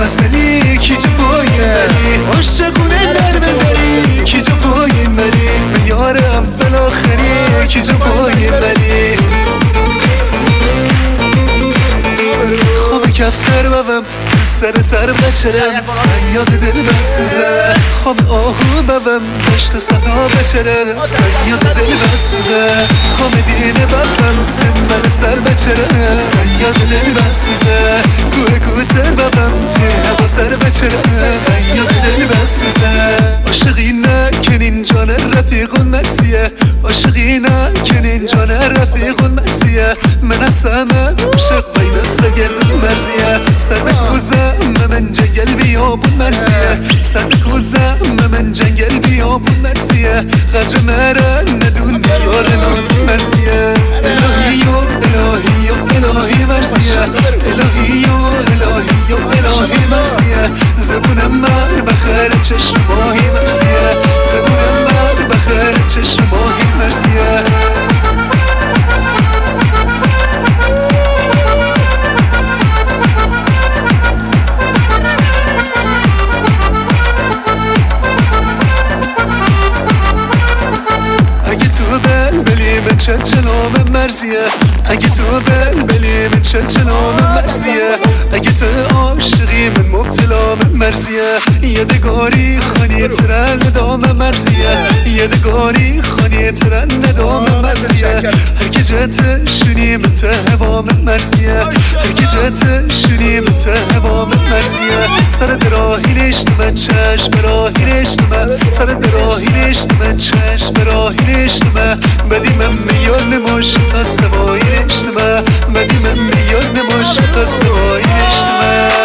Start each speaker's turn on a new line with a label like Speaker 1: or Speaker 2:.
Speaker 1: مسئله کی جو پایین عاشقونه در ببری کی جو پایین بری به یار اول آخری کی جو پایین بری خواب کفتر ببم سر بچرم سیاد دل بسوزه خواب آهو ببم دشت صحرا بچرم سیاد دل بسوزه خواب دینه ببم تنبل سر بچرم سیاد دل بسوزه گوته ببم ته سر بچرم سیاد دل بسوزه عاشقینه کنین جان رفیق مرسیه عاشقینه کنین جان رفیق مرسیه من اسمه عاشق بین سگردون مرزیه سر کوزه من جنگل بیابون مرسیه سر کوزه من جنگل بیابون مرسیه قدر مره ندون یار نادون مرسیه الهی و الهی و الهی مرسیه الهی و الهی و الهی مرسیه زبونم مر بخیر چشم ماهی مرسیه زبونم مر بخیر چشم ماهی مرسیه من چلچلام مرزیه اگه تو بلبلی من چلچلام مرزیه اگه تو عاشقی من مبتلام مرزیه یادگاری خانی ترن ندام مرزیه یادگاری خانی ترن ندام مرزیه هر که جت شونی من تهوام مرزیه هر که جت شونی من تهوام مرزیه سر دراهی نشتم چشم راهی نشتم سر دراهی نشتم چشم راهی نشتم بدی من میان نماشق سوایی نشتم بدی من میان نماشق سوایی نشتم